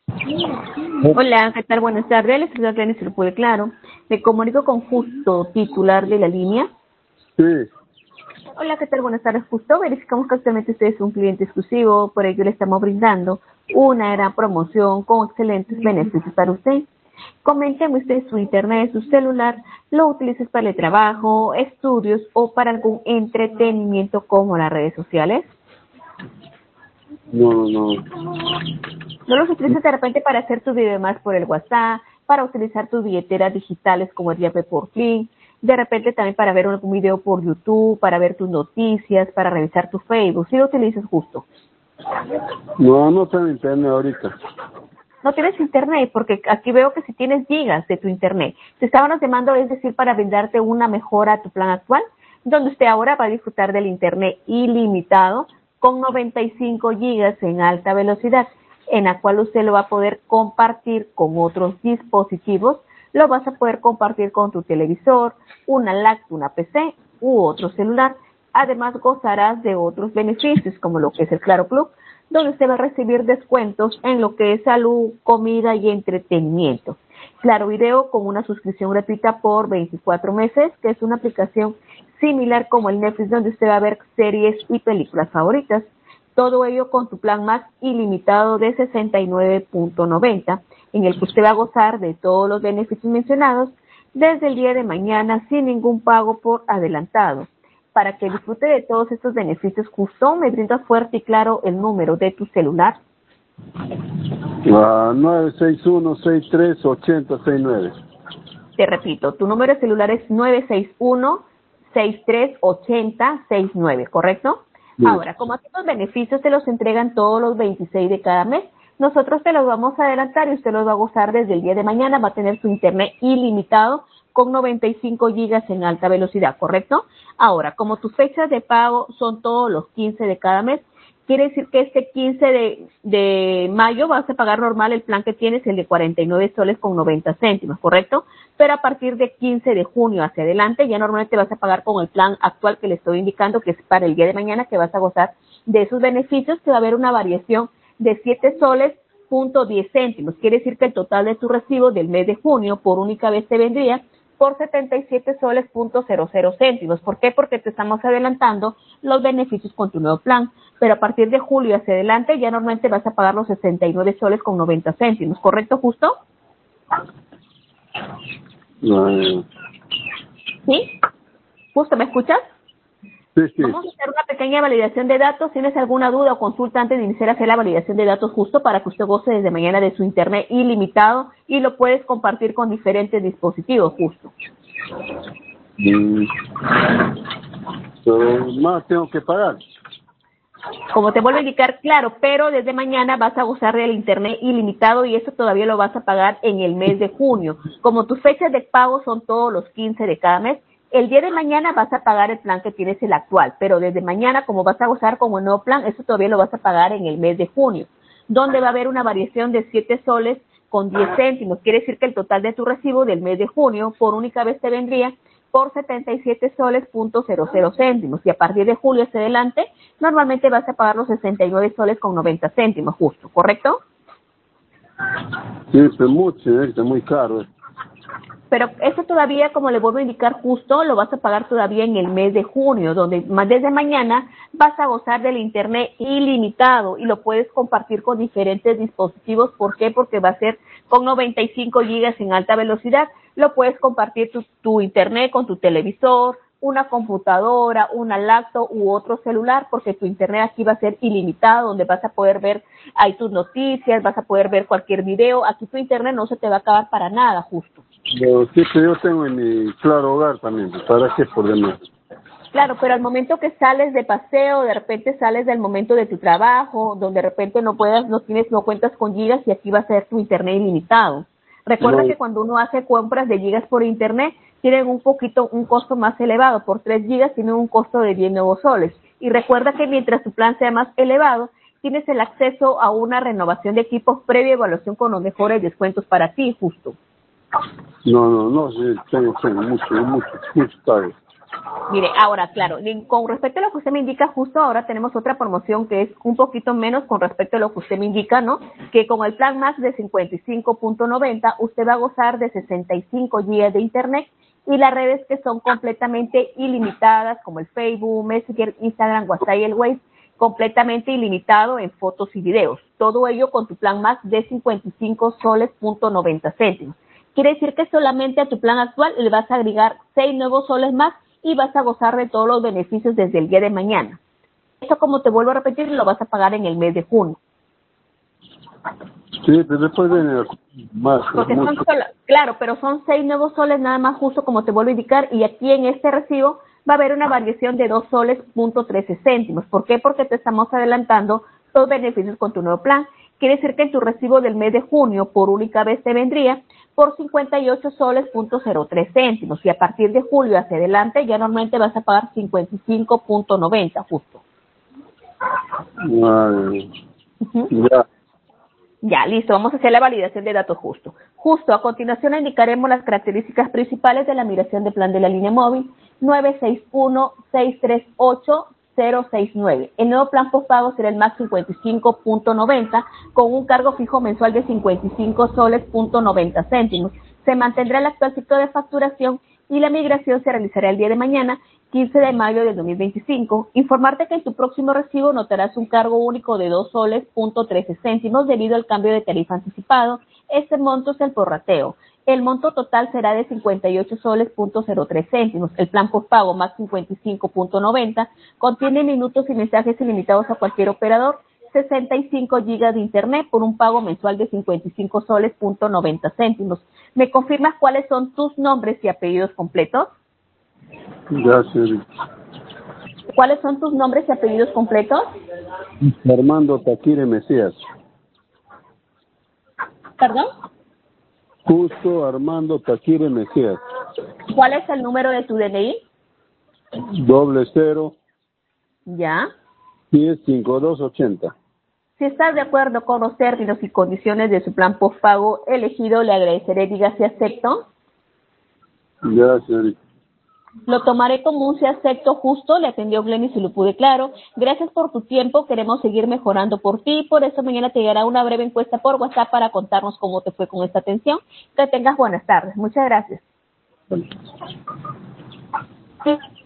Hola, ¿qué tal? Buenas tardes. Les saluda Glenys, se lo puede claro. Me comunico con Justo, titular de la línea. Sí, Hola, ¿qué tal? Buenas tardes, Justo. Verificamos que actualmente usted es un cliente exclusivo, por ello le estamos brindando una gran promoción con excelentes beneficios para usted. Coménteme usted su internet, su celular, lo utilices para el trabajo, estudios o para algún entretenimiento como las redes sociales. no. No los utilices de repente para hacer tus videos por el WhatsApp, para utilizar tus billeteras digitales como el Yape por Flink, de repente también para ver algún video por YouTube, para ver tus noticias, para revisar tu Facebook, si lo utilizas justo. No tengo internet ahorita. No tienes internet, porque aquí veo que si tienes gigas de tu internet. Te estábamos llamando, es decir, para brindarte una mejora a tu plan actual, donde usted ahora va a disfrutar del internet ilimitado con 95 gigas en alta velocidad, en la cual usted lo va a poder compartir con otros dispositivos. Lo vas a poder compartir con tu televisor, una laptop, una PC u otro celular. Además, gozarás de otros beneficios, como lo que es el Claro Club, donde usted va a recibir descuentos en lo que es salud, comida y entretenimiento. Claro Video con una suscripción gratuita por 24 meses, que es una aplicación similar como el Netflix, donde usted va a ver series y películas favoritas. Todo ello con su plan más ilimitado de 69.90, en el que usted va a gozar de todos los beneficios mencionados desde el día de mañana sin ningún pago por adelantado. Para que disfrute de todos estos beneficios, justo me brinda fuerte y claro el número de tu celular. 961-63-8069. Te repito, tu número de celular es 961-638069, ¿correcto? Sí. Ahora, como aquí los beneficios te los entregan todos los 26 de cada mes, nosotros te los vamos a adelantar y usted los va a gozar desde el día de mañana. Va a tener su internet ilimitado con 95 gigas en alta velocidad, ¿correcto? Ahora, como tus fechas de pago son todos los 15 de cada mes, quiere decir que este 15 de mayo vas a pagar normal el plan que tienes, el de 49 soles con 90 céntimos, ¿correcto? Pero a partir de 15 de junio hacia adelante ya normalmente vas a pagar con el plan actual que le estoy indicando, que es para el día de mañana, que vas a gozar de esos beneficios, que va a haber una variación de 7 soles punto 10 céntimos. Quiere decir que el total de tu recibo del mes de junio por única vez te vendría por 77 soles punto 00 céntimos. ¿Por qué? Porque te estamos adelantando los beneficios con tu nuevo plan. Pero a partir de julio hacia adelante ya normalmente vas a pagar los 69 soles con 90 céntimos. ¿Correcto, Justo? No. ¿Sí? ¿Justo me escuchas? Sí. Vamos a hacer una pequeña validación de datos. ¿Tienes alguna duda o consulta antes de iniciar a hacer la validación de datos justo para que usted goce desde mañana de su internet ilimitado y lo puedes compartir con diferentes dispositivos justo? Pero más tengo que pagar. Como te vuelvo a indicar, claro, pero desde mañana vas a gozar del internet ilimitado y eso todavía lo vas a pagar en el mes de junio. Como tus fechas de pago son todos los 15 de cada mes, el día de mañana vas a pagar el plan que tienes el actual, pero desde mañana, como vas a gozar con un nuevo plan, eso todavía lo vas a pagar en el mes de junio, donde va a haber una variación de 7 soles con 10 céntimos. Quiere decir que el total de tu recibo del mes de junio por única vez te vendría por 77 soles punto 00 céntimos, y a partir de julio hacia adelante normalmente vas a pagar los 69 soles con 90 céntimos justo, ¿correcto? Sí, es mucho, es muy caro. Pero eso todavía, como le vuelvo a indicar justo, lo vas a pagar todavía en el mes de junio, donde desde mañana vas a gozar del internet ilimitado y lo puedes compartir con diferentes dispositivos. ¿Por qué? Porque va a ser con 95 gigas en alta velocidad. Lo puedes compartir tu internet con tu televisor, una computadora, una laptop u otro celular, porque tu internet aquí va a ser ilimitado, donde vas a poder ver ahí tus noticias, vas a poder ver cualquier video. Aquí tu internet no se te va a acabar para nada, justo. Pero sí, que yo tengo en mi Claro Hogar también. ¿Para qué por demás? Claro, pero al momento que sales de paseo, de repente sales del momento de tu trabajo, donde de repente no cuentas con gigas y aquí va a ser tu internet ilimitado. Recuerda No, que cuando uno hace compras de gigas por internet, tienen un costo más elevado. Por 3 gigas tienen un costo de 10 nuevos soles. Y recuerda que mientras tu plan sea más elevado, tienes el acceso a una renovación de equipos previa evaluación con los mejores descuentos para ti, justo. sí, tengo mucho pago. Mire, ahora, claro, con respecto a lo que usted me indica, justo ahora tenemos otra promoción que es un poquito menos con respecto a lo que usted me indica, ¿no? Que con el plan Max de 55.90, usted va a gozar de 65 GB de Internet y las redes que son completamente ilimitadas, como el Facebook, Messenger, Instagram, WhatsApp y el Waze, completamente ilimitado en fotos y videos. Todo ello con tu plan Max de 55 soles.90 céntimos. Quiere decir que solamente a tu plan actual le vas a agregar 6 nuevos soles más y vas a gozar de todos los beneficios desde el día de mañana. Esto, como te vuelvo a repetir, lo vas a pagar en el mes de junio. Sí, pero después viene más. Porque son claro, pero son 6 nuevos soles nada más, justo como te vuelvo a indicar, y aquí en este recibo va a haber una variación de 2 soles.13 céntimos. ¿Por qué? Porque te estamos adelantando los beneficios con tu nuevo plan. Quiere decir que en tu recibo del mes de junio por única vez te vendría por 58 soles.03 céntimos, y a partir de julio hacia adelante ya normalmente vas a pagar 55.90 justo. Ya. Ya, listo, vamos a hacer la validación de datos justo. Justo, a continuación indicaremos las características principales de la migración de plan de la línea móvil 961-638-069. El nuevo plan postpago será el Max 55.90 con un cargo fijo mensual de 55 soles.90 céntimos. Se mantendrá el actual ciclo de facturación y la migración se realizará el día de mañana, 15 de mayo de 2025. Informarte que en tu próximo recibo notarás un cargo único de 2 soles.13 céntimos debido al cambio de tarifa anticipado. Este monto es el prorrateo. El monto total será de 58 soles.03 céntimos. El plan postpago Max 55.90 contiene minutos y mensajes ilimitados a cualquier operador, 65 gigas de internet por un pago mensual de 55 soles.90 céntimos. ¿Me confirmas cuáles son tus nombres y apellidos completos? Ya, señorita. ¿Cuáles son tus nombres y apellidos completos? Armando Taquire Mesías. ¿Perdón? Justo Armando Taquire Mesías. ¿Cuál es el número de tu DNI? 00 Ya. 105280. Si estás de acuerdo con los términos y condiciones de su plan postpago elegido, le agradeceré, diga si acepto. Ya, señorita. Lo tomaré como un si acepto justo, le atendió Glenny si lo pude claro. Gracias por tu tiempo, queremos seguir mejorando por ti, por eso mañana te llegará una breve encuesta por WhatsApp para contarnos cómo te fue con esta atención. Que tengas buenas tardes. Muchas gracias. Bueno.